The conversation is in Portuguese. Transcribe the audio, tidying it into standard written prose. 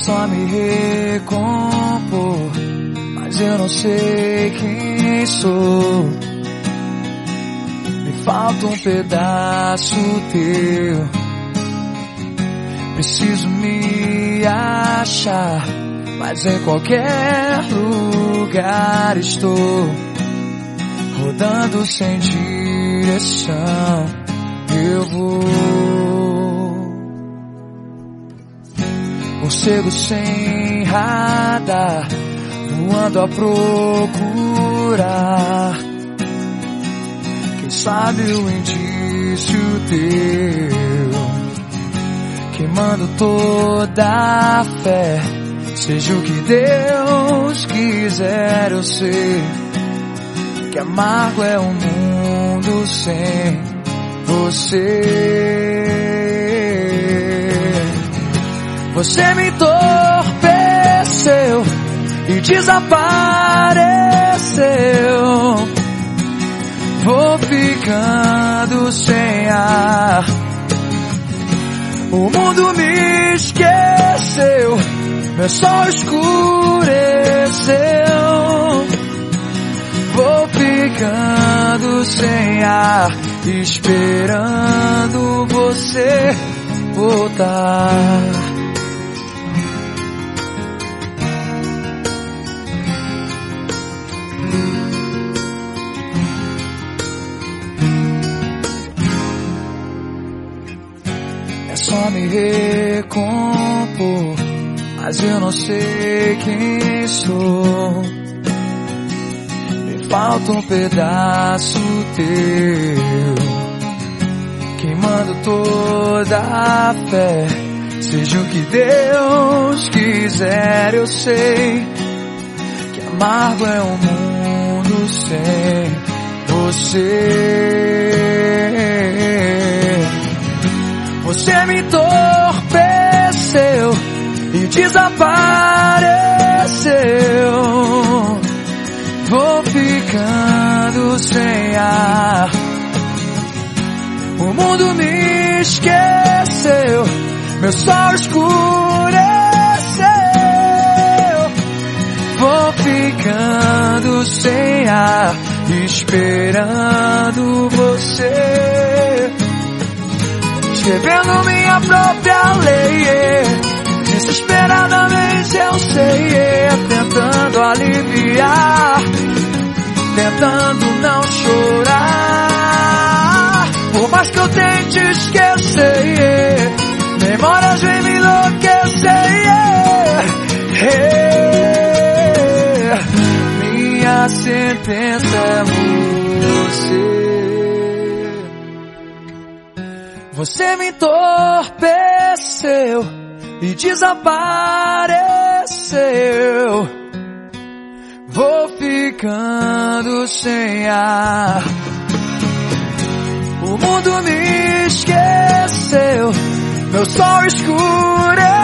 só me recompor, mas eu não sei quem sou. Me falta um pedaço teu, preciso me achar, mas em qualquer lugar estou, rodando sem direção, eu vou. Morcego sem radar, voando a procurar, quem sabe o indício teu, queimando toda a fé. Seja o que Deus quiser, eu sei que amargo é um mundo sem você. Você me entorpeceu e desapareceu. Vou ficando sem ar, o mundo me esqueceu, meu sol escureceu. Vou ficando sem ar, esperando você voltar. É só me recompor, mas eu não sei quem sou. Me falta um pedaço teu, queimando toda a fé. Seja o que Deus quiser, eu sei que amargo é um mundo sem você. Você me entorpeceu e desapareceu. Vou ficando sem ar, o mundo me esqueceu, meu sol escureceu. Vou ficando sem ar, esperando você, escrevendo minha própria lei, desesperadamente eu sei, tentando aliviar, tentando não chorar. Por mais que eu tente esquecer, memórias vêm me enlouquecer. Minha sentença é você. Você me entorpeceu e desapareceu. Vou ficando sem ar, o mundo me esqueceu, meu sol escureceu.